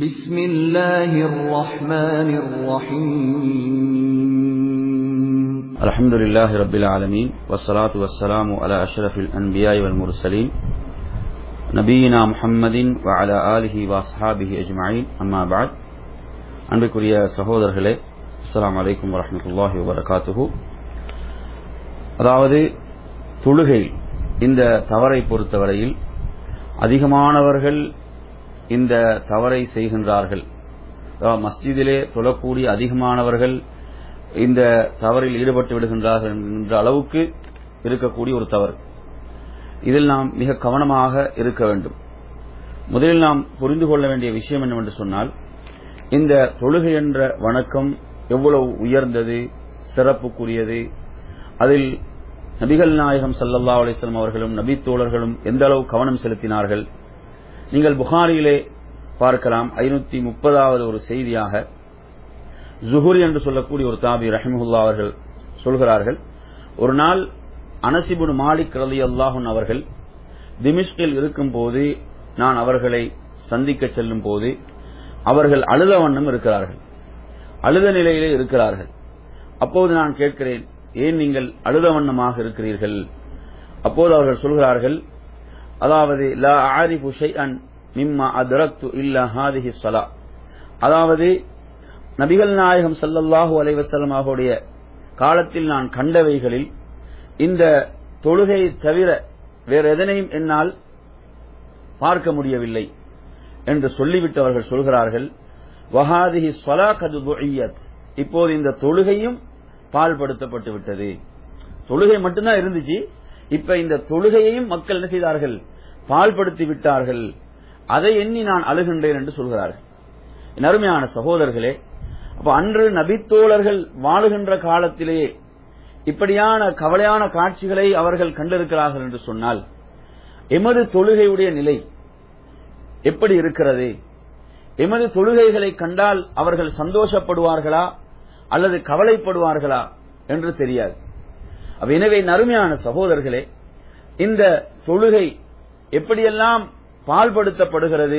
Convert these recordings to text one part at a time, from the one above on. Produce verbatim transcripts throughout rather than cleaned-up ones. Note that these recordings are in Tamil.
بسم الله الرحمن الرحيم الحمد لله رب العالمين والصلاة والسلام على أشرف الأنبياء والمرسلين نبينا محمد وعلى آله وأصحابه أجمعين أما بعد அன்பிற்குரிய சகோதரர்களே, அஸ்ஸலாமு அலைக்கும் வரஹ்மத்துல்லாஹி வபரகாத்துஹு. அதாவது தொழுகை இந்த தவறை பொறுத்தவரையில் அதிகமானவர்கள் இந்த தவறை செய்கின்றார்கள். மஸ்ஜிதிலே தொழக்கூடிய அதிகமானவர்கள் இந்த தவறில் ஈடுபட்டு விடுகின்றார்கள் என்ற அளவுக்கு இருக்கக்கூடிய ஒரு தவறு. இதில் நாம் மிக கவனமாக இருக்க வேண்டும். முதலில் நாம் புரிந்து கொள்ள வேண்டிய விஷயம் என்னவென்று சொன்னால், இந்த தொழுகை என்ற வணக்கம் எவ்வளவு உயர்ந்தது, சிறப்புக்குரியது, அதில் நபிகள் நாயகம் ஸல்லல்லாஹு அலைஹி வஸல்லம் அவர்களும் நபி தோழர்களும் எந்த அளவு கவனம் செலுத்தினார்கள். நீங்கள் புகாரியிலே பார்க்கலாம். ஐநூத்தி முப்பதாவது ஒரு செய்தியாக ஜுஹுரி என்று சொல்லக்கூடிய ஒரு தாபி ரஹிமஹுல்லாஹ் அவர்கள் சொல்கிறார்கள், ஒரு நாள் அனஸ் இப்னு மாலிக் ரலியல்லாஹு அன்ஹு அவர்கள் திமிஷ்கில் இருக்கும் போது நான் அவர்களை சந்திக்க செல்லும் போது அவர்கள் அழுத வண்ணம் இருக்கிறார்கள், அழுத நிலையிலே இருக்கிறார்கள். அப்போது நான் கேட்கிறேன், ஏன் நீங்கள் அழுத வண்ணமாக இருக்கிறீர்கள்? அப்போது அவர்கள் சொல்கிறார்கள், அதாவது லா ஆரிஃபு ஷைஅன் மிம்மா அத்ரக்து இல்லா ஹாதிஹி ஸலா, அதாவது நபிகள் நாயகம் ஸல்லல்லாஹு அலைஹி வஸல்லம் அவருடைய காலத்தில் நான் கண்டவைகளில் இந்த தொழுகையை தவிர வேறு எதனையும் என்னால் பார்க்க முடியவில்லை என்று சொல்லிவிட்டு அவர்கள் சொல்கிறார்கள், வஹாதிஹி ஸலா கத் துஇயத், இப்போது இந்த தொழுகையும் பால்படுத்தப்பட்டு விட்டது. தொழுகை மட்டும்தான் இருந்துச்சு, இப்ப இந்த தொழுகையையும் மக்கள் என்ன செய்தார்கள்? பால்படுத்தி விட்டார்கள். அதை எண்ணி நான் அழுகின்றேன் என்று சொல்கிறார்கள். என் அருமையான சகோதரர்களே, அப்ப அன்று நபித்தோழர்கள் வாழுகின்ற காலத்திலேயே இப்படியான கவலையான காட்சிகளை அவர்கள் கண்டிருக்கிறார்கள் என்று சொன்னால், எமது தொழுகையுடைய நிலை எப்படி இருக்கிறது? எமது தொழுகைகளை கண்டால் அவர்கள் சந்தோஷப்படுவார்களா அல்லது கவலைப்படுவார்களா என்று தெரியாது. எனவே நறுமையான சகோதரர்களே, இந்த தொழுகை எப்படியெல்லாம் பால்படுத்தப்படுகிறது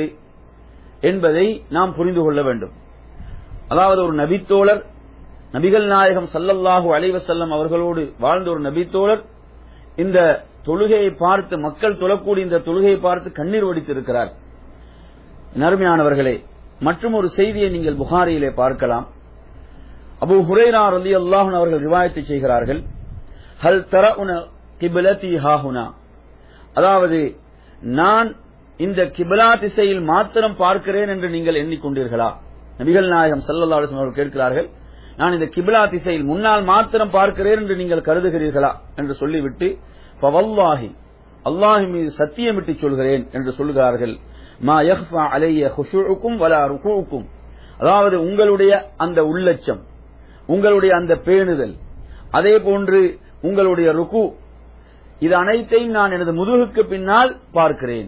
என்பதை நாம் புரிந்து கொள்ள வேண்டும். அதாவது ஒரு நபித்தோழர், நபிகள் நாயகம் ஸல்லல்லாஹு அலைஹி வஸல்லம் அவர்களோடு வாழ்ந்த ஒரு நபித்தோழர் இந்த தொழுகையை பார்த்து, மக்கள் தொழக்கூடிய இந்த தொழுகையை பார்த்து கண்ணீர் வடித்திருக்கிறார். நறுமையானவர்களே, மற்றும் ஒரு செய்தியை நீங்கள் புகாரியிலே பார்க்கலாம். அபூ ஹுரைரா ரலியல்லாஹு அன்ஹு அவர்கள் ரிவாயத் செய்கிறார்கள், ஹல் தரஉன கிப்லதி ஹாஹுனா, அதாவது நான் இந்த கிப்லா திசையில் மாத்திரம் பார்க்கிறேன் என்று நீங்கள் எண்ணிக்கொண்டீர்களா? நபிகள் நாயகம் ஸல்லல்லாஹு அலைஹி வஸல்லம் அவர்கள் கேட்கிறார்கள், நான் இந்த கிப்லா திசையில் முன்னால் மாத்திரம் பார்க்கிறேன் என்று நீங்கள் கருதுகிறீர்களா என்று சொல்லிவிட்டு, ஃபவல்லாஹி, அல்லாஹ் மீது சத்தியமிட்டு சொல்கிறேன் என்று சொல்கிறார்கள், மா யக்ஃபா அலைய குஷூஉக்கும் வலா ருகூஉக்கும், அதாவது உங்களுடைய அந்த உள்ளச்சம், உங்களுடைய அந்த பேணுதல், அதே போன்று உங்களுடைய ருக்கு, இது அனைத்தையும் நான் எனது முதுகுக்கு பின்னால் பார்க்கிறேன்.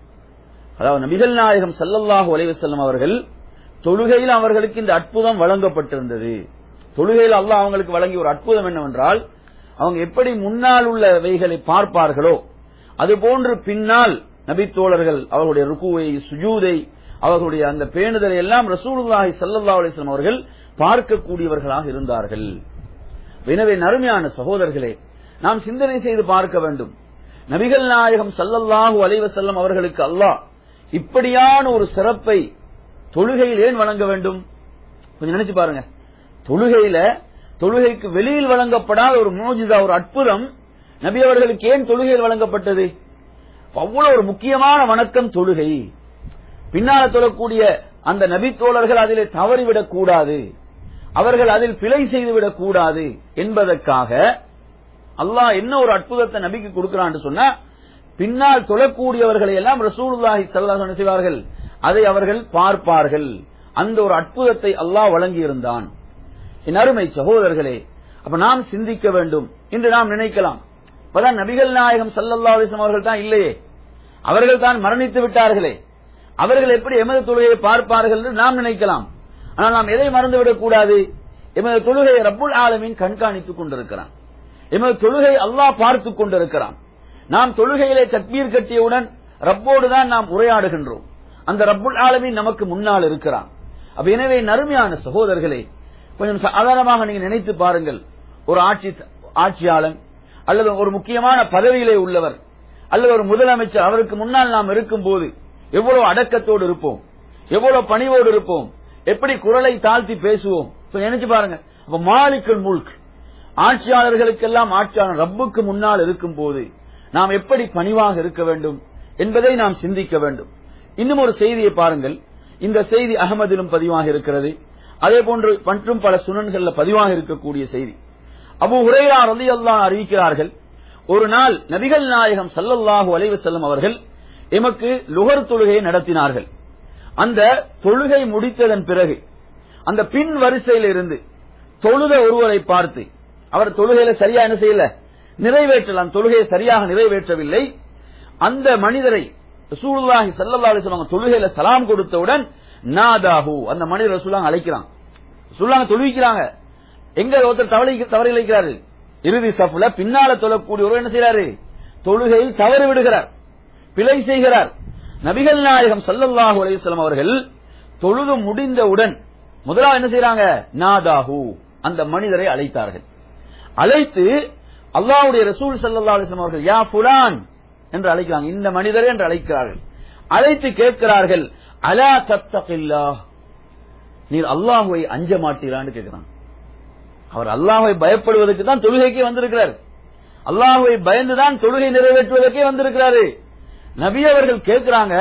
அதாவது நபிகள் நாயகம் ஸல்லல்லாஹு அலைஹி வஸல்லம் அவர்கள் தொழுகையில் அவர்களுக்கு இந்த அற்புதம் வழங்கப்பட்டிருந்தது. தொழுகையில் அல்லாஹ் அவங்களுக்கு வழங்கிய ஒரு அற்புதம் என்னவென்றால், அவங்க எப்படி முன்னால் உள்ளவைகளை பார்ப்பார்களோ அதுபோன்று பின்னால் நபித்தோழர்கள் அவர்களுடைய ருக்குவை, சுஜூதை, அவர்களுடைய அந்த பேணுதலை எல்லாம் ரசூலுல்லாஹி ஸல்லல்லாஹு அலைஹி வஸல்லம் அவர்கள் பார்க்கக்கூடியவர்களாக இருந்தார்கள். எனவே நறுமையான சகோதரர்களே, நாம் சிந்தனை செய்து பார்க்க வேண்டும். நபிகள் நாயகம் ஸல்லல்லாஹு அலைஹி வஸல்லம் அவர்களுக்கு அல்லாஹ் இப்படியான ஒரு சிறப்பை தொழுகையில் ஏன் வழங்க வேண்டும்? கொஞ்சம் நினைச்சு பாருங்க. தொழுகையில, தொழுகைக்கு வெளியில் வழங்கப்படாத ஒரு மோஜிதா, ஒரு அற்புதம் நபி அவர்களுக்கு ஏன் தொழுகையில் வழங்கப்பட்டது? அவ்வளவு ஒரு முக்கியமான வணக்கம் தொழுகை. பின்னால தொழக்கூடிய அந்த நபி தோழர்கள் அதிலே தவறிவிடக் கூடாது, அவர்கள் அதில் பிழை செய்துவிடக் கூடாது என்பதற்காக அல்லாஹ் என்ன ஒரு அற்புதத்தை நபிக்கு கொடுக்கிறான் சொன்னா, பின்னால் தொழக்கூடியவர்களை எல்லாம் ரசூலுல்லாஹி ஸல்லல்லாஹு அலைஹி வஸல்லம் செய்வார்கள், அதை அவர்கள் பார்ப்பார்கள். அந்த ஒரு அற்புதத்தை அல்லாஹ் வழங்கியிருந்தான். என் அருமை சகோதரர்களே, அப்ப நாம் சிந்திக்க வேண்டும். இன்று நாம் நினைக்கலாம், அப்பதான் நபிகள் நாயகம் ஸல்லல்லாஹு அலைஹி வஸல்லம் அவர்கள் தான் இல்லையே, அவர்கள் தான் மரணித்து விட்டார்களே, அவர்கள் எப்படி எமது தொழுகையை பார்ப்பார்கள் என்று நாம் நினைக்கலாம். ஆனால் நாம் எதை மறந்துவிடக் கூடாது? எமது தொழுகையை ரப்புல் ஆலமீன் கண்காணித்துக் கொண்டிருக்கிறான். எமது தொழுகை அல்லாஹ் பார்த்துக் கொண்டிருக்கிறான். நாம் தொழுகையிலே தக்பீர் கட்டியவுடன் ரப்போடு தான் நாம் உரையாடுகின்றோம். அந்த ரப்புல் ஆலமீன் நமக்கு முன்னால் இருக்கிறான். அப்ப எனவே நறுமையான சகோதரர்களே, கொஞ்சம் சாதாரணமாக நீங்க நினைத்து பாருங்கள். ஒரு ஆட்சி ஆட்சியாளன் அல்லது ஒரு முக்கியமான பதவியிலே உள்ளவர் அல்லது ஒரு முதலமைச்சர், அவருக்கு முன்னால் நாம் இருக்கும் போது எவ்வளவு அடக்கத்தோடு இருப்போம், எவ்வளவு பணிவோடு இருப்போம், எப்படி குரலை தாழ்த்தி பேசுவோம். நினைச்சு பாருங்க. அப்ப மாலிக்குல் முல்க், ஆட்சியாளர்களுக்கெல்லாம் ஆட்சியாளர் ரப்புக்கு முன்னால் இருக்கும் போது நாம் எப்படி பணிவாக இருக்க வேண்டும் என்பதை நாம் சிந்திக்க வேண்டும். இன்னும் ஒரு செய்தியை பாருங்கள். இந்த செய்தி அகமதிலும் பதிவாக இருக்கிறது, அதே போன்று மற்றும் பல சுனன்கள்ல பதிவாக இருக்கக்கூடிய செய்தி. அபூ ஹுரைரா ரலியல்லாஹு அன்ஹு அறிவிக்கிறார்கள், ஒரு நாள் நபிகள் நாயகம் ஸல்லல்லாஹு அலைஹி வஸல்லம் அவர்கள் எமக்கு லுஹர் தொழுகையை நடத்தினார்கள். அந்த தொழுகை முடித்ததன் பிறகு அந்த பின் வரிசையில் இருந்து தொழுத ஒருவரை பார்த்து, அவர் தொழுகையில சரியா என்ன செய்யல, நிறைவேற்றலாம், தொழுகையை சரியாக நிறைவேற்றவில்லை. அந்த மனிதரை ரசூலுல்லாஹி ஸல்லல்லாஹு அலைஹி வஸல்லம் தொழுகையில சலாம் கொடுத்தவுடன் நாதாஹு, அந்த மனிதர் ரசூலுல்லாஹ் அழைக்கிறாங்க. ரசூலுல்லாஹ் தொழுவிக்கிறாங்க. எங்க ஒருத்தர் தவறி தவறி இழைக்கிறாரு, இறுதி சஃப்ல பின்னால தொழக்கூடிய ஒருவர் என்ன செய்யறாரு, தொழுகையில் தவறு விடுகிறார், பிழை செய்கிறார். நபிகள் நாயகம் ஸல்லல்லாஹு அலைஹி வஸல்லம் அவர்கள் தொழுது முடிந்தவுடன் முதலாவது என்ன செய்யறாங்க, நாதாஹு, அந்த மனிதரை அழைத்தார்கள். அழைத்து அல்லாஹ்வுடைய ரசூல் ஸல்லல்லாஹு அலைஹி வஸல்லம் அவர்கள் யா ஃபுலான் என்று அழைக்கிறாங்க, இந்த மனிதரை என்று அழைக்கிறார்கள். அழைத்து கேட்கிறார்கள், அலா தத்தகில்லாஹ், நீர் அல்லாஹ்வை அஞ்ச மாட்டீரான்னு கேட்கிறாங்க. அவர் அல்லாஹ்வை பயப்படுவதற்கு தான் தொழுகைக்கே வந்திருக்கிறார், அல்லாஹ்வை பயந்துதான் தொழுகை நிறைவேற்றுவதற்கே வந்திருக்கிறாரு. நபி அவர்கள் கேட்கிறாங்க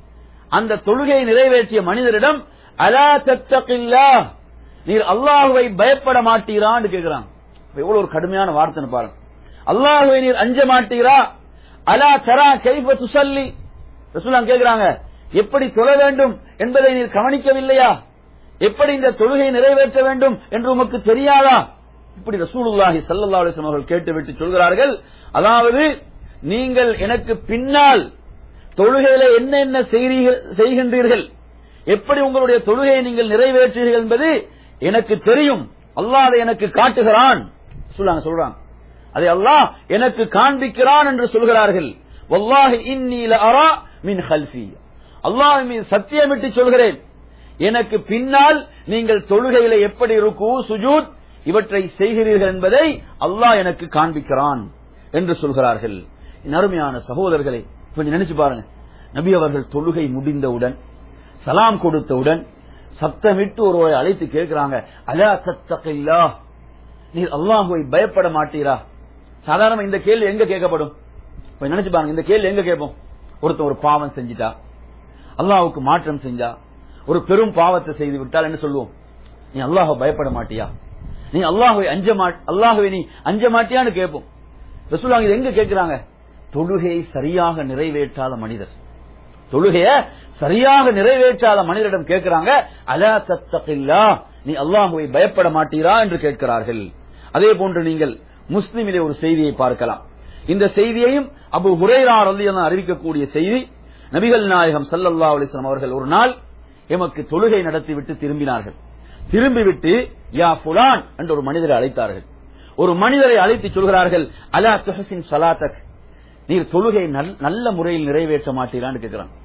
அந்த தொழுகையை நிறைவேற்றிய மனிதரிடம், அலா தத்தகில்லாஹ், நீர் அல்லாஹ்வை பயப்பட மாட்டீரான்னு கேட்கிறாங்க. எவ்வளவு ஒரு கடுமையான வார்த்தை பாருங்க. அல்லாஹ்வை நீர் அஞ்ச மாட்டீரா, அலா தரா கைஃப துஸல்லி, ரசூலுல்லாஹ் கேக்குறாங்க, எப்படி தொழ வேண்டும் என்பதை நீர் கவனிக்கவில்லையா, எப்படி இந்த தொழுகை நிறைவேற்ற வேண்டும் என்று உமக்கு தெரியாதா? இப்படி ரசூலுல்லாஹி ஸல்லல்லாஹு அலைஹி வஸல்லம் அவர்கள் கேட்டுவிட்டு சொல்கிறார்கள், அதாவது நீங்கள் எனக்கு பின்னால் தொழுகையில என்ன என்ன செய்கின்றீர்கள், எப்படி உங்களுடைய தொழுகையை நீங்கள் நிறைவேற்றுகிறீர்கள் என்பது எனக்கு தெரியும், அல்லாஹ் அதை எனக்கு காட்டுகிறான் சொல்றாங்க. அதை அல்லாஹ் எனக்கு காண்பிக்கிறான் என்று சொல்கிறார்கள். வல்லாஹி இன்னீ லஅரா மின் கல்ஃபி, அல்லாஹ்வின் மீது சத்தியமிட்டு சொல்கிறேன், எனக்கு பின்னால் நீங்கள் தொழுகையில எப்படி ருக்கு சுஜூத் இவற்றை செய்கிறீர்கள் என்பதை அல்லாஹ் எனக்கு காண்பிக்கிறான் என்று சொல்கிறார்கள். அருமையான சகோதரர்களை கொஞ்சம் நினைச்சு பாருங்க. நபி அவர்கள் தொழுகை முடிந்தவுடன் சலாம் கொடுத்தவுடன் சத்தமிட்டு ஒருவரை அழைத்து கேட்கிறாங்க, அலா தத்தகில்லாஹ், நீர் அல்லாஹ்வை பயப்பட மாட்டீரா? சாதாரண இந்த கேள்வி எங்க கேட்கப்படும்? நினைச்சு பாருங்க, இந்த கேள்வி எங்க கேட்போம்? ஒருத்தர் ஒரு பாவம் செஞ்சிட்டா, அல்லாஹ்வுக்கு மாற்றம் செஞ்சா, ஒரு பெரும் பாவத்தை செய்து விட்டால் என்ன சொல்லுவோம்? நீ அல்லாஹ்வை பயப்பட மாட்டியா, நீ அல்லாஹ்வை அஞ்ச அல்லாஹ்வை நீ அஞ்ச மாட்டியான்னு கேட்போம். ரசூலுல்லாஹ் இது எங்க கேட்கிறாங்க? தொழுகையை சரியாக நிறைவேற்றாத மனிதர், தொழுகைய சரியாக நிறைவேற்றாத மனிதரிடம் கேட்கிறாங்க, அலா தத்தகில்லாஹ், நீ அல்லாஹ்வை பயப்பட மாட்டீரா என்று கேட்கிறார்கள். அதே போன்று நீங்கள் முஸ்லிமிலே ஒரு செய்தியை பார்க்கலாம். இந்த செய்தியையும் அபூ ஹுரைரா ரலியல்லாஹு அன்ஹு அறிவிக்கக்கூடிய செய்தி. நபிகள் நாயகம் ஸல்லல்லாஹு அலைஹி வஸல்லம் அவர்கள் ஒரு நாள் எமக்கு தொழுகை நடத்திவிட்டு திரும்பினார்கள். திரும்பிவிட்டு யா ஃபுலான் என்று ஒரு மனிதரை அழைத்தார்கள். ஒரு மனிதரை அழைத்து சொல்கிறார்கள், அலா துஹ்சின் ஸலாத்தக், நீர் தொழுகை நல்ல முறையில் நிறைவேற்ற மாட்டீரான்னு கேட்கிறான்.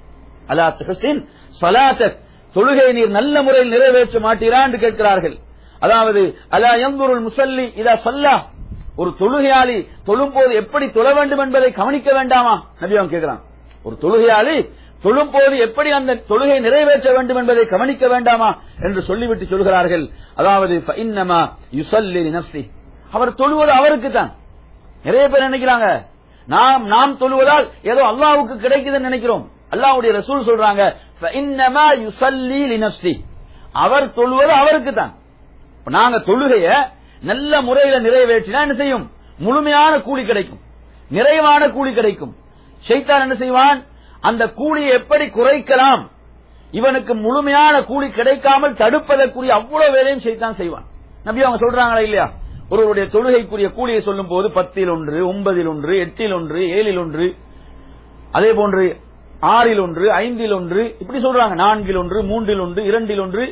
அலா துஹ்சின் ஸலாத்தக், தொழுகை நீர் நல்ல முறையில் நிறைவேற்ற மாட்டீரா என்று கேட்கிறார்கள். அதாவது அலா யன்துருல் முஸல்லி இதா ஸல்லா, ஒரு தொழுகையாளி தொழும்போது எப்படி தொழ வேண்டும் என்பதை கவனிக்க வேண்டாமா? நபி அவங்க கேட்கிறான், ஒரு தொழுகையாளி தொழும்போது எப்படி அந்த தொழுகை நிறைவேற்ற வேண்டும் என்பதை கவனிக்க வேண்டாமா என்று சொல்லிவிட்டு சொல்கிறார்கள், அதாவது ஃபஇன்னமா யுஸல்லி லினஃப்ஸி, அவர் தொழுவது அவருக்கு தான். நிறைய பேர் நினைக்கிறாங்க நாம் நாம் தொழுவதால் ஏதோ அல்லாஹ்வுக்கு கிடைக்குதுன்னு நினைக்கிறோம். அல்லாஹ்வுடைய ரசூல் சொல்றாங்க, ஃபஇன்னமா யுஸல்லி லினஃப்ஸி, அவர் தொழுவது அவருக்கு தான். நாங்க தொழுகைய நல்ல முறையில நிறைவேற்றினா என்ன செய்யும்? முழுமையான கூலி கிடைக்கும், நிறைவான கூலி கிடைக்கும். ஷைத்தான் என்ன செய்வான்? அந்த கூலியை எப்படி குறைக்கலாம், இவனுக்கு முழுமையான கூலி கிடைக்காமல் தடுப்பதற்குரிய அவ்வளவு வேலையும் ஷைத்தான் செய்வான். நபி அவங்க சொல்றாங்களா இல்லையா? ஒருவருடைய தொழுகைக்குரிய கூலியை சொல்லும் போது பத்தில் ஒன்று, ஒன்பதில் ஒன்று, எட்டில் ஒன்று, ஏழில் ஒன்று, அதே போன்று ஆறில் ஒன்று, ஐந்தில் ஒன்று, இப்படி சொல்றாங்க. நான்கில் ஒன்று, மூன்றில் ஒன்று, இரண்டில் ஒன்று,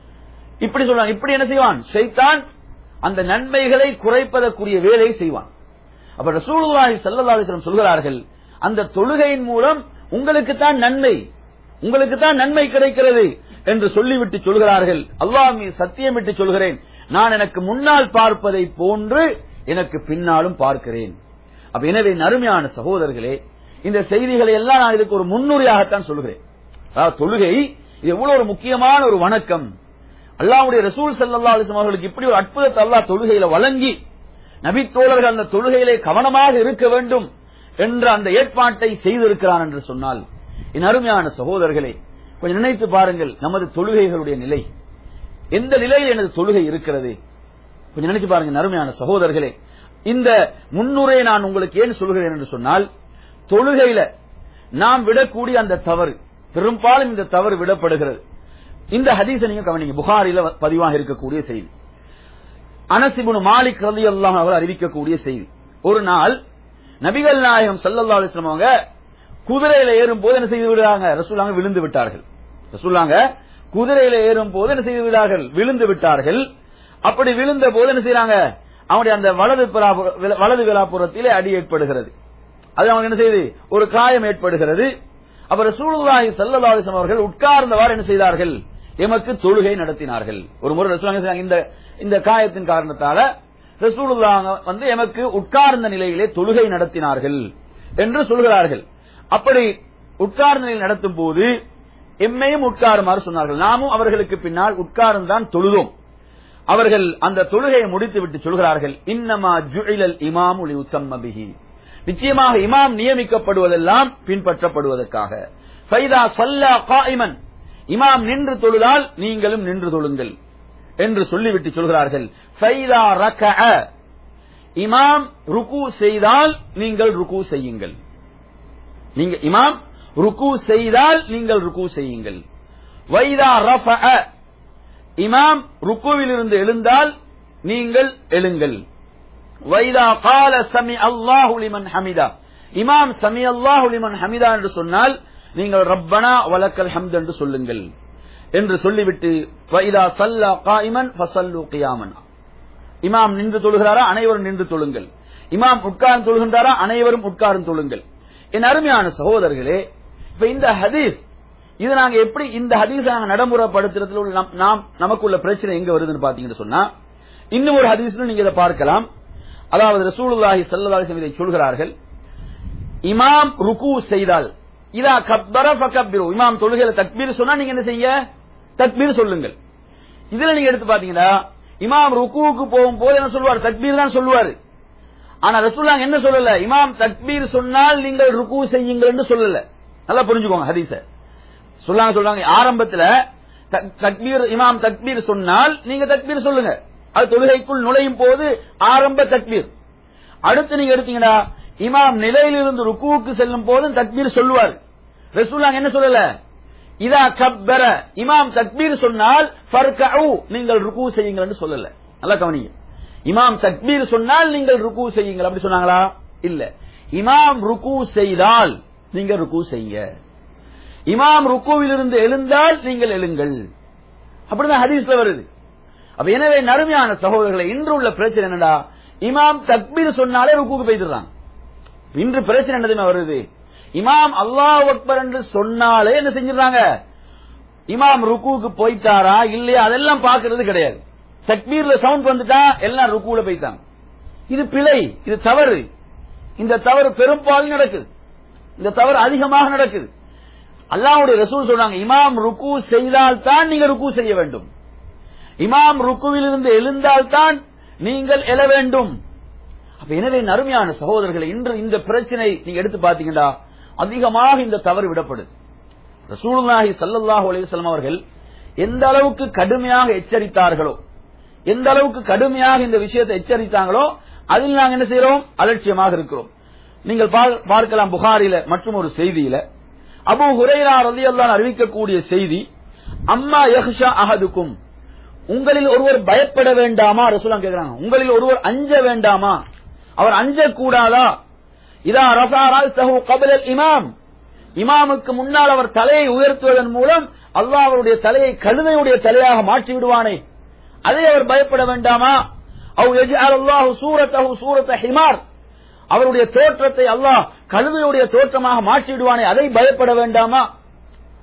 இப்படி சொல்றாங்க. இப்படி என்ன செய்வான்? ஷைத்தான் அந்த நன்மைகளை குறைப்பதற்குரிய வேலையை செய்வான். அப்ப ரசூலுல்லாஹி ஸல்லல்லாஹு அலைஹி வஸல்லம் சொல்கிறார்கள், அந்த தொழுகையின் மூலம் உங்களுக்கு தான் நன்மை, உங்களுக்கு தான் நன்மை கிடைக்கிறது என்று சொல்லிவிட்டு சொல்கிறார்கள். அல்லாஹ் மீது சத்தியமிட்டு சொல்கிறேன், நான் எனக்கு முன்னால் பார்ப்பதை போன்று எனக்கு பின்னாலும் பார்க்கிறேன். அப்ப எனவே அருமையான சகோதரர்களே, இந்த செய்திகளை எல்லாம் நான் இதுக்கு ஒரு முன்னுரையாகத்தான் சொல்கிறேன். அதாவது தொழுகை இது எவ்வளவு ஒரு முக்கியமான ஒரு வணக்கம். அல்லாஹ்வுடைய ரசூல் ஸல்லல்லாஹு அலைஹி வஸல்லம் அவர்களுக்கு இப்படி ஒரு அற்புதத்தை அல்லாஹ் தொழுகையில வழங்கி, நபி தோழர்கள் அந்த தொழுகையிலே கவனமாக இருக்க வேண்டும் என்ற அந்த ஏற்பாட்டை செய்திருக்கிறான் என்று சொன்னால், என் அருமையான சகோதரர்களே, கொஞ்சம் நினைத்து பாருங்கள், நமது தொழுகைகளுடைய நிலை எந்த நிலையில் எனது தொழுகை இருக்கிறது. கொஞ்சம் நினைச்சு பாருங்க அருமையான சகோதரர்களே. இந்த முன்னுரை நான் உங்களுக்கு ஏன் சொல்கிறேன் என்று சொன்னால், தொழுகையில நாம் விடக்கூடிய அந்த தவறு, பெரும்பாலும் இந்த தவறு விடப்படுகிறது. இந்த ஹதீஸை நீங்க கவனிங்க, புகாரில பதிவாக இருக்கக்கூடிய செய்தி. அனஸ் இப்னு மாலிக் ரலியல்லாஹு அன்ஹு அறிவிக்கக்கூடிய செய்தி. ஒரு நாள் நபிகள் நாயகம் ஸல்லல்லாஹு அலைஹி வஸல்லம் அவங்க குதிரையில ஏறும் போது என்ன செய்து விடுறாங்க, ரசூலுல்லாஹ் விழுந்து விட்டார்கள். ரசூலுல்லாஹ் குதிரையில ஏறும் போது என்ன செய்து விட்டார்கள், விழுந்து விட்டார்கள். அப்படி விழுந்த போது என்ன செய்யறாங்க, அவனுடைய அந்த வலது வலது விலாப்புறத்திலே அடி ஏற்படுகிறது. அது அவங்க என்ன செய்து ஒரு காயம் ஏற்படுகிறது. அப்ப ரசூலுல்லாஹி ஸல்லல்லாஹு அலைஹி வஸல்லம் அவர்கள் உட்கார்ந்தவாறு என்ன செய்தார்கள், எமக்கு தொழுகை நடத்தினார்கள். ஒரு முறை ரசூலுல்லாஹ் இந்த இந்த காயத்தின் காரணத்தால ரசூலுல்லாஹ் வந்து எமக்கு உட்கார்ந்த நிலையிலே தொழுகை நடத்தினார்கள் என்று சொல்கிறார்கள். அப்படி உட்கார்ந்த நிலையில் நடத்தும் போது எம்மையும் உட்காருமாறு சொன்னார்கள். நாமும் அவர்களுக்கு பின்னால் உட்கார்ந்தான் தொழுதோம். அவர்கள் அந்த தொழுகையை முடித்துவிட்டு சொல்கிறார்கள், இன்னமா ஜுஇலல் இமாமு லியுத்தம்ம பிஹி, நிச்சயமாக இமாம் நியமிக்கப்படுவதெல்லாம் பின்பற்றப்படுவதற்காக. ஃபைதா ஸல்லா காயிமன், இமாம் நின்று தொழுதால் நீங்களும் நின்று தொழுங்கள் என்று சொல்லிவிட்டு சொல்கிறார்கள். ஃபைதா ரகஅ, இமாம் ருக்கு செய்தால் நீங்கள் ருக்கு செய்யுங்கள். நீங்க இமாம் ருக்கு செய்தால் நீங்கள் ருக்கு செய்யுங்கள். வைதா ரஃபஅ, இமாம் ருக்குவில் இருந்து எழுந்தால் நீங்கள் எழுங்கள். வைதா கால சமி அல்லாஹு லிமன் ஹமிதா, இமாம் சமி அல்லாஹு லிமன் ஹமிதா என்று சொன்னால் நீங்கள் ரப்பனா வலக்கல் ஹம்த் என்று சொல்லுங்கள் என்று சொல்லிவிட்டு, வைதா ஸல்லா காயிமன் ஃபஸல்லு கியாமன், இமாம் நின்று தொழுகிறாரா அனைவரும் நின்று தொழுங்கள், இமாம் உட்கார்ந்து தொழுகின்றாரா அனைவரும் உட்கார்ந்து தொழுங்கள். என் அருமையான சகோதரர்களே, இப்ப இந்த ஹதீஸ் இது நாங்க எப்படி இந்த ஹதீஸ் நாங்க நடைமுறைப்படுத்துறதுல நாம் நமக்குள்ள பிரச்சனை எங்க வருதுன்னு பாத்தீங்கன்னு சொன்னா, இன்னும் ஒரு ஹதீஸ்ல நீங்க இதை பார்க்கலாம். அதாவது ரசூலுல்லாஹி ஸல்லல்லாஹு அலைஹி வஸல்லம் இதை சொல்கிறார்கள், இமாம் ருக்கு செய்தால் இதா கப்பர ஃபகப்பிரு, இமாம் தொழுகையில தக்பீர் சொன்னா நீங்க என்ன செய்ய, தக்பீர் சொல்லுங்கள். இதுல நீங்க எடுத்து பாத்தீங்கன்னா இமாம் ருக்குவுக்கு போகும் போது என்ன சொல்லுவார், தக்பீர் தான் சொல்லுவாரு. ஆனா ரசூலுல்லாஹ் என்ன சொல்லல, இமாம் தக்பீர் சொன்னால் நீங்கள் ருக்கு செய்யுங்கள் என்று சொல்லல. நல்லா புரிஞ்சுக்கோங்க ஹதீஸ. சொல்லாங்க சொல்றாங்க ஆரம்பத்துல தக்பீர், இமாம் தக்பீர் சொன்னால் நீங்க தக்பீர் சொல்லுங்க, அது தொழுகைக்குள் நுழையும் போது ஆரம்ப தக்பீர். அடுத்து நீங்க எடுத்தீங்கன்னா இமாம் நிலையிலிருந்து ருக்குவுக்கு செல்லும் போது தக்பீர் சொல்லுவார். ரசூலுல்லாஹ் என்ன சொல்லல, இதா கப்பர, இமாம் தக்பீர் சொன்னால் ஃபர்கஉ, நீங்கள் ருக்கு செய்யுங்கள் என்று சொல்லல. நல்லா கவனிங்க, இமாம் தக்பீர் சொன்னால் நீங்கள் ருக்கு செய்யுங்கள் அப்படி சொன்னாங்களா, இல்ல. இமாம் ருக்கு செய்தால் நீங்க ருக்கு செய்யுங்க, இமாம் ருக்குவில் இருந்து எழுந்தால் நீங்கள் எழுங்கள், அப்படிதான் ஹதீஸ்ல வருது. அப்ப எனவே நறுமையான சகோதரர்களை, இன்று உள்ள பிரச்சனை என்னடா, இமாம் தக்பீர் சொன்னாலே ருக்குக்கு போயிடுறாங்க. இன்று பிரச்சனை என்னதுமே வருது, இமாம் அல்லாஹ் அக்பர் என்று சொன்னாலே என்ன செஞ்சிடறாங்க, இமாம் ருக்குக்கு போயிட்டாரா இல்லையா அதெல்லாம் பாக்குறது கிடையாது. தக்பீர்ல சவுண்ட் வந்துட்டா எல்லாம் ருக்குல போயிட்டாங்க. இது பிழை, இது தவறு. இந்த தவறு பெரும்பாலும் நடக்குது, இந்த தவறு அதிகமாக நடக்குது. அல்லாஹ்வுடைய ரசூல் சொல்றாங்க, இமாம் ருக்கு செய்தால் தான் நீங்க ருக்கு செய்ய வேண்டும், இமாம் ருக்குவில் இருந்து எழுந்தால் தான் நீங்கள் எழ வேண்டும். அப்ப எனவே அருமையான சகோதரர்களை, இன்று இந்த பிரச்சனை நீங்க எடுத்து பாத்தீங்கன்னா அதிகமாக இந்த தவறு விடப்படுது. ரசூலுல்லாஹி ஸல்லல்லாஹு அலைஹி வஸல்லம் அவர்கள் எந்த அளவுக்கு கடுமையாக எச்சரித்தார்களோ, எந்த அளவுக்கு கடுமையாக இந்த விஷயத்தை எச்சரித்தாங்களோ, அதில் நாங்கள் என்ன செய்யறோம், அலட்சியமாக இருக்கிறோம். நீங்கள் பார்க்கலாம் புகாரில மற்றும் ஒரு செய்தியில அபூ ஹுரைரா ரலியல்லாஹு அன்ஹு அறிவிக்கக்கூடிய செய்தி, அம்மா யஹ்ஷா அஹதுக்கும், உங்களில் ஒருவர் பயப்பட வேண்டாமா, ரசூலுல்லாஹ் கேக்குறாங்க, உங்களில் ஒருவர் அஞ்ச வேண்டாமா, அவர் அஞ்ச கூடாதா, இதா ரஃபா ரஅஸஹு قبل الامام, இமாமுக்கு முன்னால் அவர் தலையை உயர்த்துவதன் மூலம் அல்லாஹ் அவருடைய தலையை கழுதையுடைய தலையாக மாற்றி விடுவானே, அதை அவர் பயப்பட வேண்டாமா, அவ் யஜ்அல் அல்லாஹு சூரத்தஹு சூரத ஹிமார், அவருடைய தோற்றத்தை அல்லாஹ் கழுதையுடைய தோற்றமாக மாற்றி விடுவானே, அதை பயப்பட வேண்டாமா.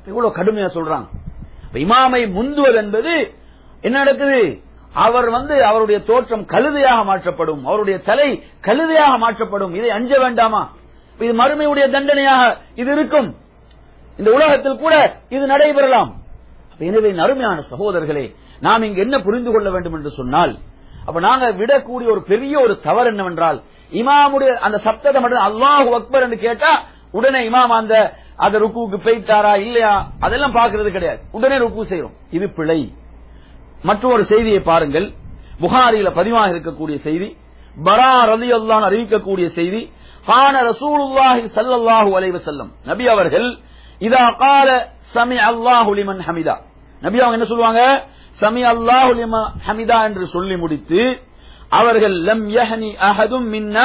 இவ்வளவு கடுமையா சொல்றாங்க. இமாமை முந்துவது என்பது என்ன நடக்குது? அவர் வந்து அவருடைய தோற்றம் கழுதையாக மாற்றப்படும், அவருடைய தலை கழுதையாக மாற்றப்படும். இதை அஞ்ச வேண்டாமா? இது மறுமையுடைய தண்டனையாக இது இருக்கும். இந்த உலகத்தில் கூட இது நடைபெறலாம். எனவே அருமையான சகோதரர்களே, நாம் இங்கு என்ன புரிந்து கொள்ள வேண்டும் என்று சொன்னால், அப்ப நாங்க விடக்கூடிய ஒரு பெரிய ஒரு தவறு என்னவென்றால், இமாமுடைய அந்த சப்தத்தை மட்டும் அல்லாஹு அக்பர் என்று கேட்டா உடனே இமாம் அந்த அந்த ருக்குவுக்கு போயிட்டாரா இல்லையா அதெல்லாம் பார்க்கிறது கிடையாது, உடனே ருக்கு செய்யும். இது பிழை. மற்றொரு செய்தியை பாருங்கள், புகாரியில பதிவாக இருக்கக்கூடிய செய்தி, பரா ரலியல்லாஹு அறிவிக்கக்கூடிய செய்தி, கான ரசூலுல்லாஹி ஸல்லல்லாஹு அலைஹி வஸல்லம், நபி அவர்கள் இதா கால சமி அல்லாஹு லிமன் ஹமிதா, நபி அவங்க என்ன சொல்லுவாங்க? சமி அல்லாஹு லிமன் ஹமிதா என்று சொல்லி முடித்து அவர்கள் லம் யஹனி அஹதும் மின்னா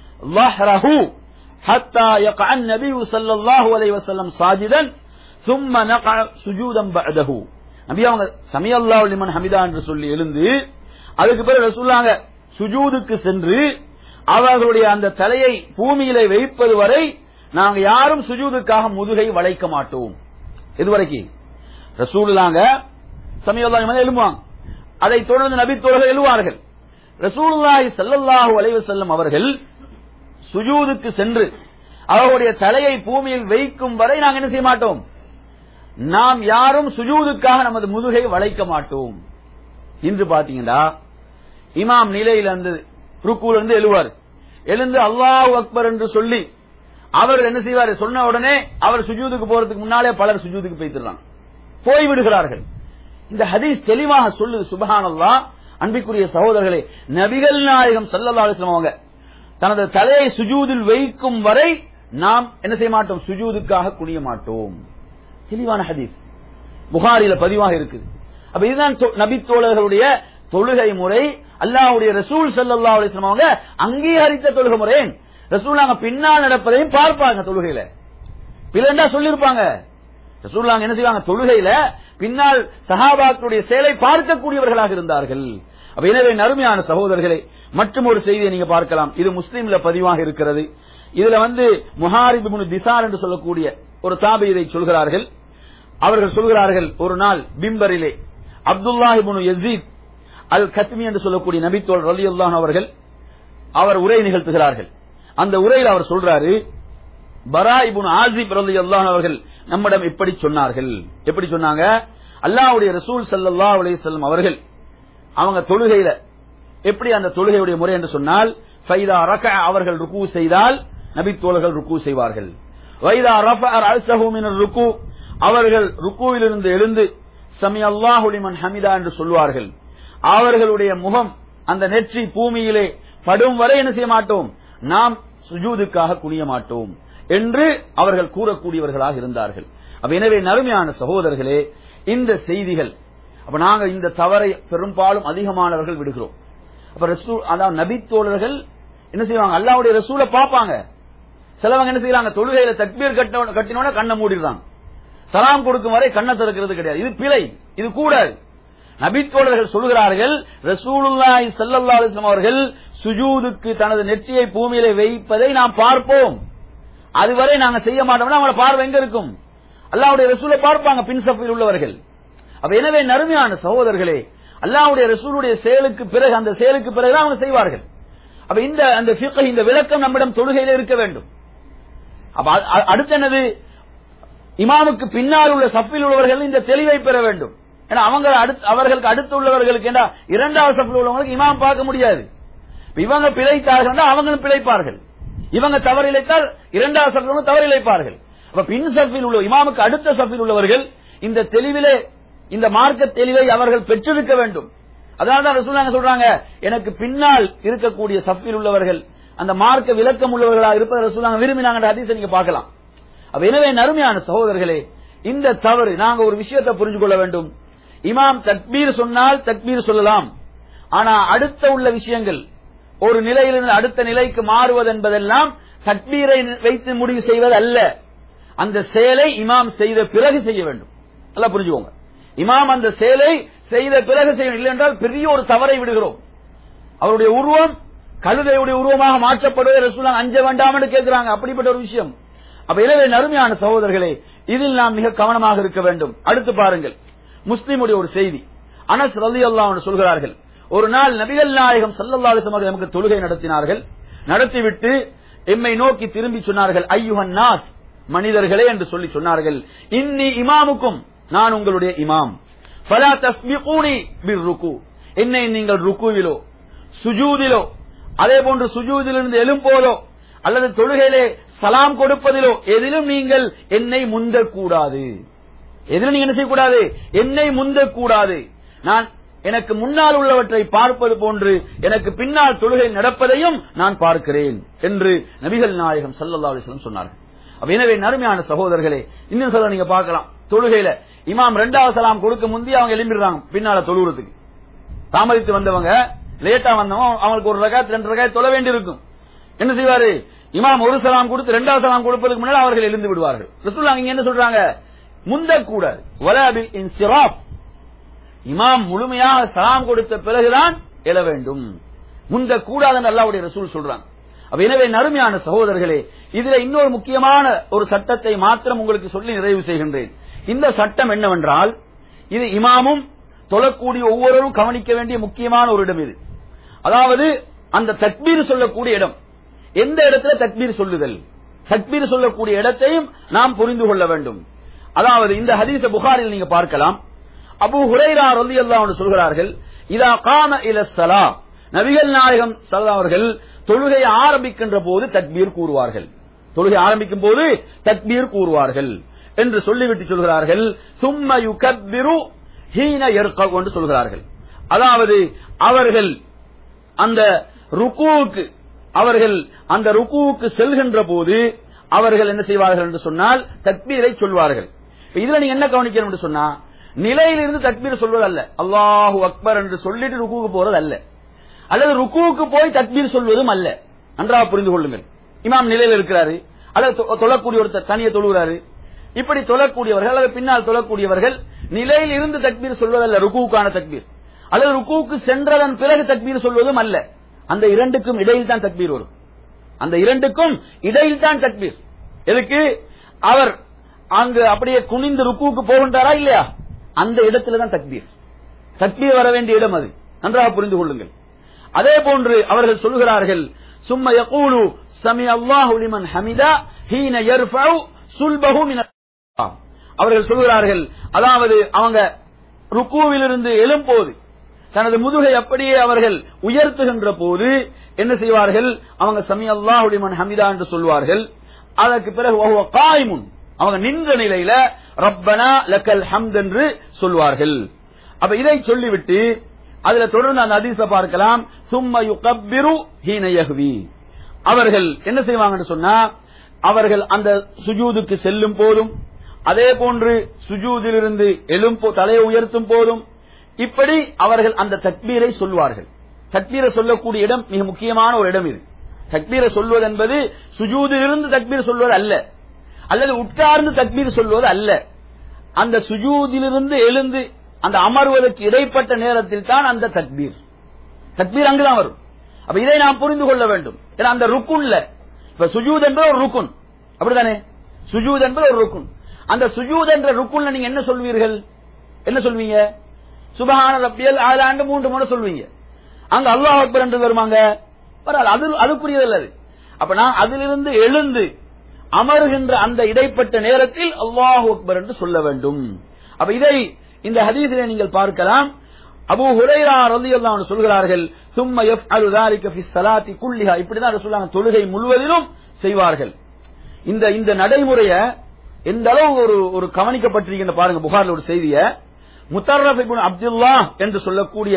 ظهره حتى يقع النبي صلى الله عليه وسلم ساجدا ثم نقع سجودا بعده. நபி அவங்க சமி அல்லாஹு லிமன் ஹமிதா என்று சொல்லி எழுந்து அதுக்கு பிறகு ரசூலுல்லாஹ் சுஜூதுக்கு சென்று அவர்களுடைய அந்த தலையை பூமியிலே வைப்பது வரை நாங்க யாரும் சுஜூதுக்காக முதுகை வளைக்க மாட்டோம். இதுவரைக்கும் ரசூலுல்லாஹ் சமி அல்லாஹு லிமன் எழும்புவாங்க, அதை தொடர்ந்து நபி தோழர்கள் எழுவார்கள். ரசூலுல்லாஹி ஸல்லல்லாஹு அலைஹி வஸல்லம் அவர்கள் சுஜூதுக்கு சென்று அவருடைய தலையை பூமியில் வைக்கும் வரை நாங்கள் என்ன செய்ய மாட்டோம், நாம் யாரும் சுஜூதுக்காக நமது முதுகை வளைக்க மாட்டோம். இன்று பாத்தீங்கன்னா இமாம் நிலையில இருந்து ருக்குல இருந்து எழுவார், எழுந்து அல்லாஹு அக்பர் என்று சொல்லி அவர் என்ன செய்வார், சொன்ன உடனே அவர் சுஜூதுக்கு போறதுக்கு முன்னாலே பலர் சுஜூதுக்கு போய்த்திடலாம், போய் விடுகிறார்கள். இந்த ஹதீஸ் தெளிவாக சொல்லுது. சுப்ஹானல்லாஹ். அன்பிற்குரிய சகோதரர்களே, நபிகள் நாயகம் ஸல்லல்லாஹு அலைஹி வஸல்லம் அவங்க தனது தலையை சுஜூதில் வைக்கும் வரை நாம் என்ன செய்ய மாட்டோம், சுஜூதுக்காக குனிய மாட்டோம். தெளிவான ஹதீஸ் புகாரில பதிவாக இருக்குது. அப்ப இதுதான் நபி தோழர்களுடைய தொழுகை முறை. அல்லாஹ்வுடைய ரசூல் ஸல்லல்லாஹு அலைஹி வஸல்லம் அவங்க அங்கீகரித்த தொழுகை முறை. ரசூல் நாங்க பின்னால் நடப்பதையும் பார்ப்பாங்க, தொழுகையில பிறந்தா சொல்லிருப்பாங்க. ரசூலுல்லாஹ் என்ன செய்வாங்க, தொழுகையில பின்னால் சஹாபாக்களுடைய செயலை பார்க்கக்கூடியவர்களாக இருந்தார்கள். அப்ப எனவே நறுமையான சகோதரர்களே, மற்றும் ஒரு செய்தியை நீங்க பார்க்கலாம், இது முஸ்லிம்ல பதிவாக இருக்கிறது. இதுல வந்து முஹாரிப் இப்னு திசார் என்று சொல்லக்கூடிய ஒரு தாபி இதை சொல்கிறார்கள். அவர்கள் சொல்கிறார்கள், ஒரு நாள் பிம்பரிலே அப்துல்லாஹ் இப்னு யஸீத் அல் கத்மி என்று சொல்லக்கூடிய நபித்தோழர் ரலியல்லாஹு அவர்கள் அவர் உரை நிகழ்த்துகிறார்கள். அந்த உரையில் அவர் சொல்றாரு, பரா இப்னு ஆசிப் ரலியல்லாஹு அவர்கள் நம்மிடம் இப்படி சொன்னார்கள். எப்படி சொன்னாங்க? அல்லாஹ்வுடைய ரசூல் ஸல்லல்லாஹு அலைஹி வஸல்லம் அவர்கள் அவங்க தொழுகையில எப்படி அந்த தொழுகையுடைய முறை என்று சொன்னால், ஃபைதா ரகஅ அவர்கள் ருக்கு செய்தால் நபி தோழர்கள் ருக்கு செய்வார்கள், வைதா ரஃபஅ ரஅஸஹு மினர் ருக்கு அவர்கள் ருக்குவிலிருந்து எழுந்து சமி அல்லாஹு லிமன் ஹமிதா என்று சொல்வார்கள். அவர்களுடைய முகம் அந்த நெற்றி பூமியிலே படும் வரை என்ன செய்ய மாட்டோம், நாம் சுஜூதுக்காக குனிய மாட்டோம் என்று அவர்கள் கூறக்கூடியவர்களாக இருந்தார்கள். அப்ப எனவே நறுமையான சகோதரர்களே, இந்த செய்திகள் அப்ப நாங்க இந்த தவறை பெரும்பாலும் அதிகமானவர்கள் விடுகிறோம். அப்ப ரசூல் அதாவது நபி தோழர்கள் என்ன செய்வாங்க, அல்லாஹ்வுடைய ரசூலை பார்ப்பாங்க. சிலவங்க என்ன செய்யறாங்க, தொழுகையில தக்பீர் கட்டினோட கண்ணை மூடிடுறாங்க, சலாம் கொடுக்கும் வரை கண்ணை திறக்கிறது கிடையாது. இது பிழை, இது கூடாது. நபி தோழர்கள் சொல்கிறார்கள், ரசூலுல்லாஹி ஸல்லல்லாஹு அலைஹி வஸல்லம் அவர்கள் சுஜூதுக்கு தனது நெற்றியை பூமியிலே வைப்பதை நாம் பார்ப்போம், அதுவரை நாங்க செய்ய மாட்டோம்னா அவங்களோட பார்வை எங்க இருக்கும், அல்லாஹ்வுடைய ரசூலை பார்ப்பாங்க பின் சஃபில் உள்ளவர்கள். அப்ப எனவே நறுமையான சகோதரர்களே, அல்லாஹ்வுடைய ரசூலுடைய செயலுக்கு பிறகு அந்த செயலுக்கு பிறகுதான் அவங்க செய்வார்கள். அப்ப இந்த அந்த ஃபிக்ஹ் இந்த விளக்கம் நம்மிடம் தொழுகையில இருக்க வேண்டும். அப்ப அடுத்து என்னது, இமாமுக்கு பின்னால் உள்ள சஃபில் உள்ளவர்கள் இந்த தெளிவை பெற வேண்டும். ஏன்னா அவங்க அவர்களுக்கு அடுத்து உள்ளவர்களுக்கு என்ன இரண்டாவது சஃபில் உள்ளவங்களுக்கு இமாம் பார்க்க முடியாது. இவங்க பிழைத்தார்கள் அவங்களும் பிழைப்பார்கள், இவங்க தவறு இழைத்தால் இரண்டாவது சஃபில் தவறு இழைப்பார்கள். அப்ப பின் சஃபில் உள்ள இமாமுக்கு அடுத்த சஃபில் உள்ளவர்கள் இந்த தெளிவிலே இந்த மார்க்க தெளிவை அவர்கள் பெற்றிருக்க வேண்டும். அதனால்தான் ரசூலுல்லாஹ் சொல்றாங்க, எனக்கு பின்னால் இருக்கக்கூடிய சஃபில் உள்ளவர்கள் அந்த மார்க்க விளக்கம் உள்ளவர்களாக இருப்பதை ரசூலுல்லாஹ் விரும்பினாங்க. ஹதீஸை நீங்க பார்க்கலாம். அப்ப எனவே நறுமையான சகோதரர்களே, இந்த தவறு நாங்க ஒரு விஷயத்தை புரிஞ்சு கொள்ள வேண்டும். இமாம் தக்பீர் சொன்னால் தக்பீர் சொல்லலாம், ஆனா அடுத்த உள்ள விஷயங்கள் ஒரு நிலையிலிருந்து அடுத்த நிலைக்கு மாறுவது என்பதெல்லாம் தக்பீரை வைத்து முடிவு செய்வது அல்ல. அந்த செயலை இமாம் செய்த பிறகு செய்ய வேண்டும். நல்லா புரிஞ்சுக்கோங்க, இமாம் அந்த செயலை செய்த பிறகு செய்ய, இல்லை என்றால் பெரிய ஒரு தவறை விடுகிறோம். அவருடைய உருவம் கழுதையுடைய உருவமாக மாற்றப்படுவதை ரசூலுல்லாஹ் அஞ்ச வேண்டாம் என்று கேட்கிறாங்க. அப்படிப்பட்ட ஒரு விஷயம் அப்ப எனவே நறுமையான சகோதரர்களே, இதில் நாம் மிக கவனமாக இருக்க வேண்டும். அடுத்து பாருங்கள், முஸ்லிமுடைய ஒரு செய்தி. அனஸ் ரலியல்லாஹு அன்ஹு சொல்கிறார்கள், ஒரு நாள் நபிகள் நாயகம் ஸல்லல்லாஹு அலைஹி வஸல்லம் நமக்கு தொழுகை நடத்தினார்கள். நடத்திவிட்டு எம்மை நோக்கி திரும்பி சொன்னார்கள், ஐயுஹன் நாஸ், மனிதர்களே என்று சொல்லி சொன்னார்கள், இன்னி இமாமுக்கும், நான் உங்களுடைய இமாம், ஃபலா தஸ்பிகூனி பிர்ருக்கு, என்னை நீங்கள் ருக்குவிலோ சுஜூதிலோ அதே போன்று சுஜூதிலிருந்து எழும்போதோ அல்லது தொழுகையிலே சலாம் கொடுப்பதிலோ எதிலும் நீங்கள் என்னை முந்தக்கூடாது. எதிலும் நீங்க என்ன செய்யக்கூடாது? என்னை முந்தக்கூடாது. நான் எனக்கு முன்னால் உள்ளவற்றை பார்ப்பது போன்று எனக்கு பின்னால் தொழுகை நடப்பதையும் நான் பார்க்கிறேன் என்று நபிகள் நாயகம் ஸல்லல்லாஹு அலைஹி வஸல்லம் சொன்னார்கள். எனவே நறுமையான சகோதரர்களே, இன்னும் சொல்ல நீங்க பார்க்கலாம், தொழுகையில இமாம் இரண்டாவது சலாம் கொடுக்க முந்தி அவங்க எழும்பிடுறாங்க பின்னால தொழுகிறதுக்கு. தாமதித்து வந்தவங்க, லேட்டா வந்தவங்க, அவங்களுக்கு ஒரு ரகாத் ரெண்டு ரகாத் தொழ வேண்டி இருக்கும். என்ன செய்வாரு? இமாம் ஒரு சலாம் கொடுத்து இரண்டாவது சலாம் கொடுப்பதற்கு முன்னால் அவர்கள் எழுந்து விடுவார்கள். ரசூலுல்லாஹ் இங்க என்ன சொல்றாங்க? முந்தக்கூடாது. வலா பில் இன்சிராப், இமாம் முழுமையாக சலாம் கொடுத்த பிறகுதான் எழ வேண்டும், முந்தக்கூடாதுன்னு அல்லாஹ்வுடைய ரசூல் சொல்றாங்க. எனவே நறுமையான சகோதரர்களே, இதுல இன்னொரு முக்கியமான ஒரு சட்டத்தை மாத்திரம் உங்களுக்கு சொல்லி நிறைவு செய்கின்றேன். இந்த சட்டம் என்னவென்றால், இது இமாமும் தொழக்கூடிய ஒவ்வொருவரும் கவனிக்க வேண்டிய முக்கியமான ஒரு இடம் இது. அதாவது அந்த தக்பீர் சொல்லக்கூடிய இடம், எந்த இடத்துல தக்பீர் சொல்லுதல், தக்பீர் சொல்லக்கூடிய இடத்தையும் நாம் புரிந்து கொள்ள வேண்டும். அதாவது இந்த ஹதீஸ புகாரில் நீங்க பார்க்கலாம். அபூ ஹுரைரா ரலியல்லாஹு அன்ஹு சொல்கிறார்கள், இதா காம இலஸ்ஸலா, நபிகள் நாயகம் ஸல்லல்லாஹு அவர்கள் தொழுகை ஆரம்பிக்கின்ற போது தக்பீர் கூறுவார்கள், தொழுகை ஆரம்பிக்கும் போது தக்பீர் கூறுவார்கள் என்று சொல்லிவிட்டு சொல்கிறார்கள், சும்ம யுகப்பிரு ஹீன யர்கஉ என்று சொல்கிறார்கள். அதாவது அவர்கள் அந்த ருக்கூவுக்கு அவர்கள் அந்த ருக்கூவுக்கு செல்கின்ற போது அவர்கள் என்ன செய்வார்கள் என்று சொன்னால் தக்பீரை சொல்வார்கள். இதுல நீங்க என்ன கவனிக்கணும் என்று சொன்னா, நிலையிலிருந்து தக்பீர் சொல்வது அல்ல, அல்லாஹு அக்பர் என்று சொல்லிட்டு ருக்கூவுக்கு போறது அல்ல, அல்லது ருக்கூவுக்கு போய் தக்பீர் சொல்வதும் அல்ல. நன்றாக புரிந்து கொள்ளுங்கள். இமாம் நிலையில் இருக்கிறாரு, அல்லது தொழக்கூடிய ஒரு தனியை தொழுகிறாரு, இப்படி தொழக்கூடியவர்கள் அல்லது பின்னால் தொழக்கூடியவர்கள் நிலையில் இருந்து தக்பீர் சொல்வதல்ல ருக்கூவுக்கான தக்பீர், அல்லது ருக்கூவுக்கு சென்றதன் பிறகு தக்பீர் சொல்வதும் அல்ல. அந்த இரண்டுக்கும் இடையில் தான் தக்பீர் வரும், அந்த இரண்டுக்கும் இடையில் தான் தக்பீர். எதுக்கு? அவர் அங்கு அப்படியே குனிந்து ருக்கூவுக்கு போகின்றாரா இல்லையா, அந்த இடத்துல தான் தக்பீர், தக்பீர் வர வேண்டிய இடம் அது. நன்றாக புரிந்து கொள்ளுங்கள். அதே போன்று அவர்கள் சொல்கிறார்கள், சும்ம யகூலு சமி அல்லாஹு லிமன் ஹமிதா ஹீன யர்ஃபஉ சுல்பஹு மின, அவர்கள் சொல்கிறார்கள், அதாவது அவங்க ருக்கூவிலிருந்து எழும்போது தனது முதுகை அப்படியே அவர்கள் உயர்த்துகின்ற போது என்ன செய்வார்கள்? அவங்க சமி அல்லாஹு லிமன் ஹமிதா என்று சொல்வார்கள். அதற்கு பிறகு வஹுவ காயிமுன், அவங்க நின்ற நிலையில ரப்பனா லக்கல் ஹம்த் என்று சொல்வார்கள். அப்ப இதை சொல்லிவிட்டு அதுல தொடர்ந்து அந்த ஹதீஸை பார்க்கலாம். சும்ம யுகப்பிரு ஹீன யஹ்வி, அவர்கள் என்ன செய்வாங்கன்னு சொன்னா, அவர்கள் அந்த சுஜூதுக்கு செல்லும் போதும் அதே போன்று சுஜூதிலிருந்து எழும் தலையை உயர்த்தும் போதும் இப்படி அவர்கள் அந்த தக்பீரை சொல்வார்கள். தக்பீரை சொல்லக்கூடிய இடம் மிக முக்கியமான ஒரு இடம் இது. தக்பீரை சொல்வது என்பது சுஜூதிலிருந்து தக்பீர் சொல்வது அல்ல, அல்லது உட்கார்ந்து தக்பீர் சொல்வது அல்ல. அந்த சுஜூதிலிருந்து எழுந்து அந்த அமர்வதற்கு இடைப்பட்ட நேரத்தில் தான் அந்த தக்பீர், தக்பீர் அங்குதான் வரும். அப்ப இதை நாம் புரிந்து கொள்ள வேண்டும். ஏன்னா அந்த ருக்குன்ல, இப்ப சுஜூத் என்பது ஒரு ருக்குன், அப்படித்தானே? சுஜூத் என்பது ஒரு ருக்குன். அந்த சுஜூத் என்ற ருக்குன்ல நீங்க என்ன சொல்வீர்கள்? என்ன சொல்வீங்க? சுபஹான ரப்பியல் ஆலாண்டு மூன்று முறை சொல்வீங்க. அங்க அல்லாஹ் அக்பர் என்று வருமாங்க, அது அதுக்குரியதல்ல அது. அப்ப நான் அதிலிருந்து எழுந்து அமருகின்ற அந்த இடைப்பட்ட நேரத்தில் அல்லாஹு அக்பர் என்று சொல்ல வேண்டும். அப்ப இதை இந்த ஹதீஸிலே நீங்கள் பார்க்கலாம். அபூ ஹுரைரா ரலியல்லாஹு அன்ஹு சொல்கிறார்கள், சும்ம யஃஅலு ذلك في الصلاه كلها, இப்படிதான் ரசூலுல்லாஹ் தொழுகை முழுவதிலும் செய்வார்கள். இந்த இந்த நடைமுறையை எந்த அளவு ஒரு ஒரு கவனிக்கப்பட்டிருக்கின்ற பாருங்க. புகாரில் ஒரு செய்திய முத்தர்ரஃப் இப்னு அப்துல்லாஹ் என்று சொல்லக்கூடிய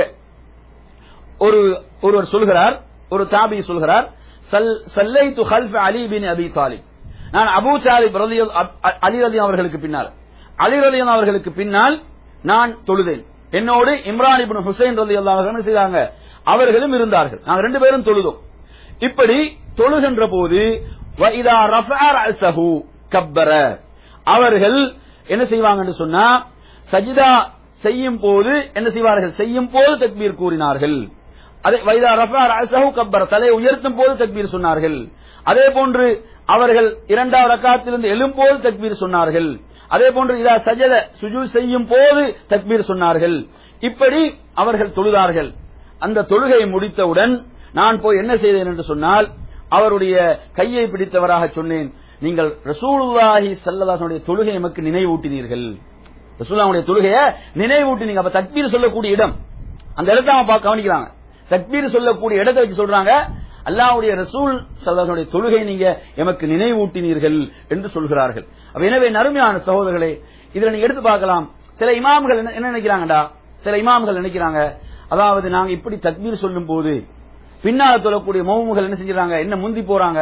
ஒரு ஒருவர் சொல்கிறார், ஒரு தாபி சொல்கிறார், சல்லைத்து கல்ஃப அலி பின் அபி தாலிப், நான் அபூ தாலிப் அலி ரலியல்லாஹு அவர்களுக்கு பின்னால் அலி ரலியல்லாஹு அவர்களுக்கு பின்னால் நான் தொழுதேன். என்னோடு இம்ரான் இப்னு ஹுசைன் ரலியல்லாஹு அன்ஹு செய்தாங்க, அவர்களும் இருந்தார்கள். நாங்கள் ரெண்டு பேரும் தொழுதோம். இப்படி தொழுகின்ற போது வஇதா ரஃபஅ ரஅஸஹு கப்பர, அவர்கள் என்ன செய்வாங்க என்று சொன்னா, சஜிதா செய்யும் போது என்ன செய்வார்கள்? செய்யும் போது தக்பீர் கூறினார்கள். அதே வைதா ரஃபஅ ரஅஸஹு கப்பர, தலை உயர்த்தும் போது தக்பீர் சொன்னார்கள். அதே போன்று அவர்கள் இரண்டாவது ரக்காத்திலிருந்து எழும்போது தக்பீர் சொன்னார்கள். அதே போன்று இதா சஜத சுஜூத் செய்யும் போது தக்பீர் சொன்னார்கள். இப்படி அவர்கள் தொழுதார்கள். அந்த தொழுகையை முடித்தவுடன் நான் போய் என்ன செய்தேன் என்று சொன்னால், அவருடைய கையை பிடித்தவராக சொன்னேன், நீங்கள் ரசூலுல்லாஹி ஸல்லல்லாஹு அலைஹி வஸல்லம் தொழுகை நமக்கு நினைவூட்டினீர்கள். ரசூலுல்லாஹ்வுடைய தொழுகையை நினைவூட்டினீங்க. அப்ப தக்பீர் சொல்லக்கூடிய இடம், அந்த இடத்தை அவன் கவனிக்கிறாங்க. தக்பீர் சொல்லக்கூடிய இடத்தை வச்சு சொல்றாங்க, அல்லாஹ்வுடைய ரசூல் ஸல்லல்லாஹு அலைஹி வஸல்லம் தொழுகை நீங்க எமக்கு நினைவூட்டினீர்கள் என்று சொல்கிறார்கள். அப்ப எனவே நறுமையான சகோதரர்களே, இதுல நீங்க எடுத்து பார்க்கலாம். சில இமாம்கள் என்ன நினைக்கிறாங்கடா, சில இமாம்கள் நினைக்கிறாங்க, அதாவது நாங்க இப்படி தக்பீர் சொல்லும் போது பின்னால் தொழக்கூடிய மௌமுகள் என்ன செஞ்சாங்க, என்ன முந்தி போறாங்க,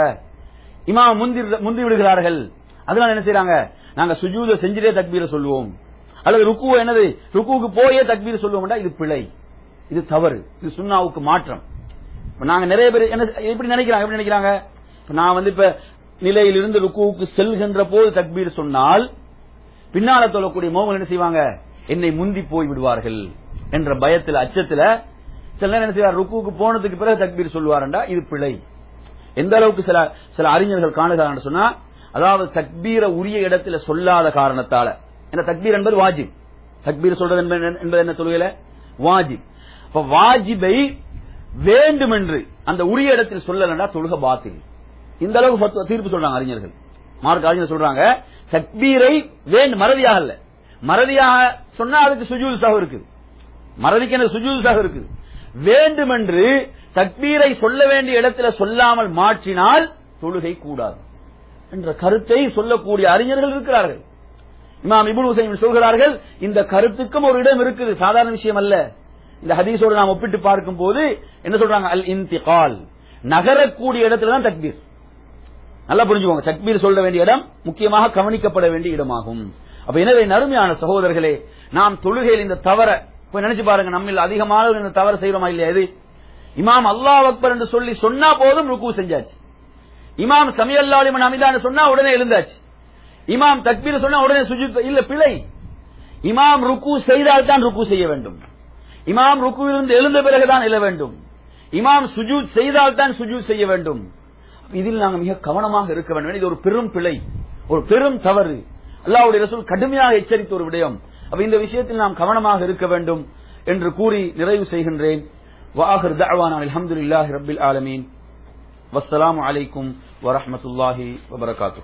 இமாம் முந்தி முந்தி விடுகிறார்கள், அதனால என்ன செய்யறாங்க, நாங்க சுஜூத செஞ்சிட்டே தக்பீரை சொல்லுவோம், அல்லது ருக்கு என்னது ருக்குவுக்கு போயே தக்பீர் சொல்லுவோம்டா, இது பிழை, இது தவறு, இது சுன்னாவுக்கு மாற்றம். நாங்க நிறைய பேர் என்ன எப்படி நினைக்கிறாங்க, எப்படி நினைக்கிறாங்க, நான் வந்து இப்ப நிலையிலிருந்து ருக்குவுக்கு செல்கின்ற போது தக்பீர் சொன்னால் பின்னால தொழக்கூடிய மௌமுகள் என்ன செய்வாங்க, என்னை முந்தி போய் விடுவார்கள் என்ற பயத்தில் அச்சத்தில் சில நேரம் என்ன செய்வார், ருக்குவுக்கு போனதுக்கு பிறகு தக்பீர் சொல்லுவார்டா, இது பிழை. எந்த அளவுக்கு சில சில அறிஞர்கள் காணுகிறார்கள் சொன்னா, அதாவது தக்பீர உரிய இடத்துல சொல்லாத காரணத்தால, ஏன்னா தக்பீர் என்பது வாஜிப், தக்பீர் சொல்றது என்பது என்ன தொழுகையில வாஜிப். அப்ப வாஜிபை வேண்டுமென்று அந்த உரிய இடத்தில் சொல்லலன்னா தொழுகை பாத்தில். இந்த அளவுக்கு தீர்ப்பு சொல்றாங்க அறிஞர்கள், மார்க்க அறிஞர் சொல்றாங்க, தக்பீரை வேண்டும் மறதியாக அல்ல, மறதியாக சொன்னா அதுக்கு சுஜூத் சஹு இருக்குது, மறதிக்கு எனக்கு சுஜூத் சஹு இருக்குது, வேண்டுமென்று தக்பீரை சொல்ல வேண்டிய இடத்துல சொல்லாமல் மாற்றினால் தொழுகை கூடாது என்ற கருத்தை சொல்லக்கூடிய அறிஞர்கள் இருக்கிறார்கள். இமாம் இப்னு உஸைமின் சொல்கிறார்கள், இந்த கருத்துக்கும் ஒரு இடம் இருக்குது, சாதாரண விஷயம் அல்ல. இந்த ஹதீஸோடு நாம் ஒப்பிட்டு பார்க்கும் போது என்ன சொல்றாங்க, அல் இன்திகால், நகரக்கூடிய இடத்துல தான் தக்பீர். நல்லா புரிஞ்சுக்கோங்க, தக்பீர் சொல்ல வேண்டிய இடம் முக்கியமாக கவனிக்கப்பட வேண்டிய இடமாகும். அப்ப எனவே நறுமையான சகோதரர்களே, நாம் தொழுகையில் இந்த தவற போய் நினைச்சு பாருங்க, நம்ம அதிகமாக இந்த தவறு செய்யறோமா இல்லையா? இது இமாம் அல்லாஹ் அக்பர் என்று சொல்லி சொன்னா போதும் ருக்கு செஞ்சாச்சு, இமாம் சமி அல்லாஹு லிமன் ஹமிதான்னு சொன்னா உடனே எழுந்தாச்சு, இமாம் தக்பீர் சொன்னா உடனே சுஜூத், இல்ல பிழை. இமாம் ருக்கு செய்தால் தான் ருக்கு செய்ய வேண்டும், இமாம் ருக்குவிலிருந்து எழுந்த பிறகுதான் எழ வேண்டும், இமாம் சுஜூத் செய்தால் தான் சுஜூத் செய்ய வேண்டும். இதில் நாங்கள் மிக கவனமாக இருக்க வேண்டும். இது ஒரு பெரும் பிழை, ஒரு பெரும் தவறு, அல்லாஹ்வுடைய ரசூல் கடுமையாக எச்சரித்த ஒரு விடயம். அப்ப இந்த விஷயத்தில் நாம் கவனமாக இருக்க வேண்டும் என்று கூறி நிறைவு செய்கின்றேன். வாஹிர் தஅவானா அல்ஹம்துலில்லாஹி ரப்பில் ஆலமீன். வஸ்ஸலாமு அலைக்கும் வரஹ்மத்துல்லாஹி வபரகாத்துஹு.